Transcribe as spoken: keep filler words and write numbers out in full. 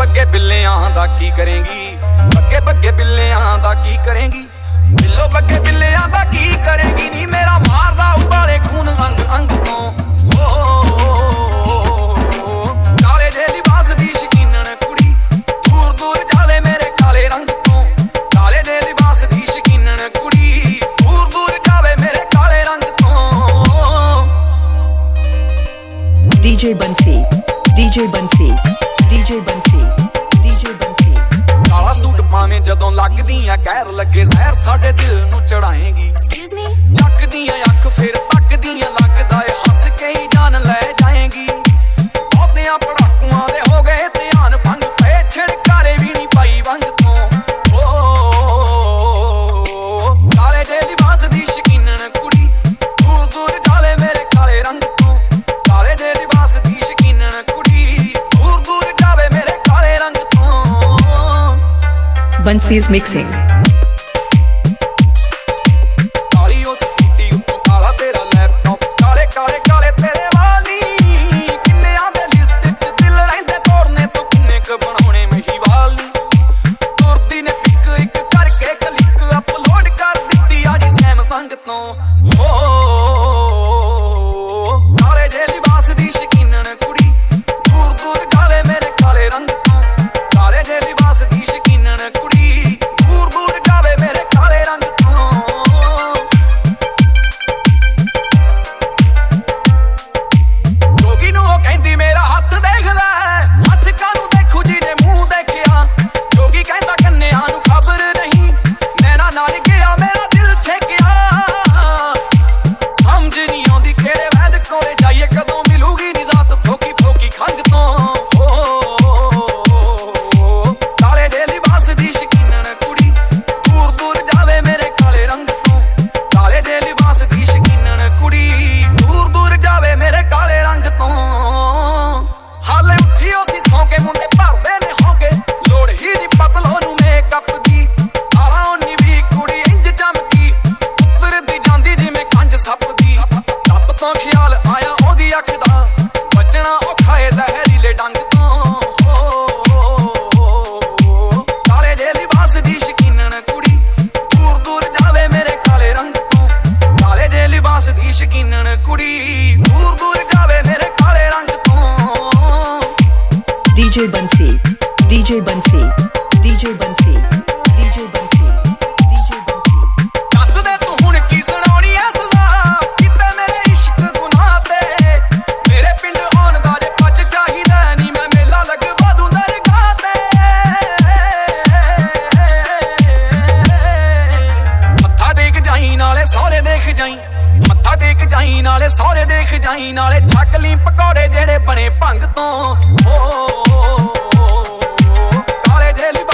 ਬੱਗੇ ਬਿੱਲਿਆਂ ਦਾ ਕੀ ਕਰੇਂਗੀ, ਬੱਗੇ ਬੱਗੇ ਬਿੱਲਿਆਂ ਦਾ ਕੀ ਕਰੇਂਗੀ, ਬਿੱਲੋ ਬੱਗੇ ਬਿੱਲਿਆਂ ਦਾ ਕੀ ਕਰੇਂਗੀ ਨੀ ਮੇਰਾ ਮਾਰਦਾ ਉਬਾਲੇ ਖੂਨ ਅੰਗ ਅੰਗ ਤੋਂ। ਕਾਲੇ ਦੇ ਲਿਬਾਸ ਦੀ ਸ਼ਕੀਨਣ ਕੁੜੀ ਦੂਰ ਦੂਰ ਜਾਵੇ ਮੇਰੇ ਕਾਲੇ ਰੰਗ ਤੋਂ। ਕਾਲੇ ਦੇ ਲਿਬਾਸ ਦੀ ਸ਼ਕੀਨਣ ਕੁੜੀ ਦੂਰ ਦੂਰ ਜਾਵੇ ਮੇਰੇ ਕਾਲੇ ਰੰਗ ਤੋਂ। DJ Bansi DJ Bansi DJ Bansi DJ Bansi. ਕਾਲਾ ਸੂਟ ਪਾਵੇਂ ਜਦੋਂ ਲੱਗਦੀਆਂ ਕਹਿਰ ਲੱਗੇ ਜ਼ਹਿਰ ਸਾਡੇ ਦਿਲ ਨੂੰ ਚੜਾਏਂਗੀ। ਐਕਸਕਿਊਜ਼ ਮੀ ਚੱਕਦੀਆਂ ਅੱਖ ਫਿਰ ਤੱਕਦੀਆਂ ਲੱਗਦਾ ਏ ਹੱਸ ਕੇ ਹੀ ਜਾਨ ਲੈ ਜਾਏਂਗੀ। ਬਹੁਤਿਆਂ ਪੜਾਕੂਆਂ ਦੇ ਹੋ ਗਏ ਧਿਆਨ ਭੰਗ ਪਏ ਛਿੜਕਾਰੇ ਵੀ ਨਹੀਂ ਪਾਈ ਵੰਗ ਤੋਂ। ਕਾਲੇ ਦੇ ਲਿਬਾਸ ਦੀ ਸ਼ਕੀਨਣ ਕੁੜੀ ਦੂਰ ਦੂਰ ਜਾਵੇ ਮੇਰੇ ਕਾਲੇ ਰੰਗ ਤੋਂ। ਕਾਲੇ ਦੇ ਲਿਬਾਸ ਦੀ ਸ਼ਕੀਨਣ ਕੁੜੀ ਦੂਰ ਦੂਰ ਜਾਵੇ ਮੇਰੇ ਕਾਲੇ ਰੰਗ ਤੋਂ। Bansi's mixing ਕਾਲੀ ਉਹ ਸਕੂਟੀ ਉੱਤੋਂ ਕਾਲਾ ਤੇਰਾ ਲੈਪਟਾਪ ਕਾਲੇ ਕਾਲੇ ਕਾਲੇ ਤੇਰੇ ਵਾਲੀ ਕਿੰਨਿਆਂ ਦੇ ਲਿਸਟ ਚ ਦਿਲ ਰਹਿੰਦੇ ਤੋੜਨੇ ਤੋਂ ਕਿੰਨੇ ਕ ਬਣਾਉਣੇ ਮਹੀਵਾਲ ਨੀ। ਤੁਰਦੀ ਨੇ ਪਿਕ ਇੱਕ ਕਰਕੇ ਕਲਿੱਕ ਅਪਲੋਡ ਕਰ ਦਿੱਤੀ ਆ ਜੀ ਸੈਮਸੰਗ ਤੋਂ। ਕਾਲੇ ਦੇ ਲਿਬਾਸ ਦੀ ਸ਼ਕੀਨਣ ਕੁੜੀ ਦੂਰ ਦੂਰ ਜਾਵੇ ਮੇਰੇ ਕਾਲੇ ਰੰਗ ਤੋਂ। ਕਾਲੇ ਦੇ ਲਿਬਾਸ ਦੀ ਸ਼ਕੀਨਣ ਕੁੜੀ ਦੂਰ ਦੂਰ ਜਾਵੇ ਮੇਰੇ ਕਾਲੇ ਰੰਗ ਤੋਂ। ਜੋਗੀ ਨੂੰ ਉਹ ਕਹਿੰਦੀ ਮੇਰਾ ਹੱਥ ਦੇਖ ਲੈ, ਹੱਥ ਕਾਹਨੂੰ ਦੇਖੂ ਜਿਹਨੇ ਮੂੰਹ ਦੇਖਿਆ। ਜੋਗੀ ਕਹਿੰਦਾ ਕੰਨਿਆਂ ਨੂੰ ਖਬਰ ਨਹੀਂ ਨੈਣਾ ਨਾਲ ਗਿਆ ਮੇਰਾ ਦਿਲ ਛੇਕਿਆ। ਸਮਝ ਨਹੀਂ ਆਉਂਦੀ ਕਿਹੜੇ ਵੈਦ ਕੋਲੇ ਜਾਈਏ ਕਦੋਂ ਮਿਲੂਗੀ ਨਿਜ਼ਾਤ ਫੋਕੀ ਫੋਕੀ ਖੰਗ ਤੋਂ। ਕਾਲੇ ਦੇ ਲਿਬਾਸ ਦੀ ਸ਼ਕੀਨਣ ਕੁੜੀ ਦੂਰ ਦੂਰ ਜਾਵੇ ਮੇਰੇ ਕਾਲੇ ਰੰਗ ਤੋਂ। ਕਾਲੇ ਦੇ ਲਿਬਾਸ ਦੀ ਸ਼ਕੀਨਣ ਕੁੜੀ ਦੂਰ ਦੂਰ ਜਾਵੇ ਮੇਰੇ ਕਾਲੇ ਰੰਗ ਤੋਂ। ਹਾਲੇ ਉੱਠੀ ਉਹ ਸੀ ਸੌਂ ਕੇ ਮੁੰਡੇ ਭਰਦੇ ਨੇ ਹੋਗੇ ਲੋੜ ਹੀ ਦੀ ਪਤਲੋ ਨੂੰ ਮੇਕਅਪ ਦੀ। ਤਾਰਾਂ ਉਨੀ ਵੀ ਕੁੜੀ ਇੰਜ ਚਮਕੀ ਉਤਰਦੀ ਜਾਂਦੀ ਜਿਵੇਂ ਕੰਜ ਸੱਪ ਦੀ। ਸੱਪ ਤੋਂ ਖਿਆਲ ਆਇਆ ਉਹਦੀ ਅੱਖ ਦਾ ਬਚਣਾ ਔਖਾ ਏ ਜ਼ਹਿਰੀਲੇ ਡੰਗ ਤੋਂ। ਕਾਲੇ ਦੇ ਲਿਬਾਸ ਦੀ ਸ਼ਕੀਨਣ ਕੁੜੀ ਦੂਰ ਦੂਰ ਜਾਵੇ ਮੇਰੇ ਕਾਲੇ ਰੰਗ ਤੋਂ। ਕਾਲੇ ਦੇ ਲਿਬਾਸ ਦੀ ਸ਼ਕੀਨਣ ਕੁੜੀ ਦੂਰ ਦੂਰ ਜਾਵੇ ਮੇਰੇ ਕਾਲੇ ਰੰਗ ਤੋਂ। DJ Bansi DJ Bansi DJ Bansi DJ Bansi DJ Bansi. ਦੱਸ ਦੇ ਤੂੰ ਹੁਣ ਕੀ ਸੁਣਾਉਣੀ ਐ ਸਜ਼ਾ ਕਿਤੇ ਮੇਰੇ ਇਸ਼ਕ ਗੁਨਾਹ ਤੇ। ਮੇਰੇ ਪਿੰਡ ਆਉਣ ਦਾ ਜੇ ਪੱਜ ਚਾਹੀਦਾ ਨੀ ਮੈਂ ਮੇਲਾ ਲਗਵਾ ਦੂੰ ਦਰਗਾਹ ਤੇ। ਮੱਥਾ ਟੇਕ ਜਾਈ ਨਾਲੇ ਸਹੁਰੇ ਦੇਖ ਜਾਈ, ਮੱਥਾ ਟੇਕ ਜਾਈ ਨਾਲੇ ਸਹੁਰੇ ਦੇਖ ਜਾਈ ਨਾਲੇ ਛੱਕ ਲਈ ਪਕੌੜੇ ਜਿਹੜੇ ਬਣੇ ਭੰਗ ਤੋਂ। ਕਾਲੇ ਦੇ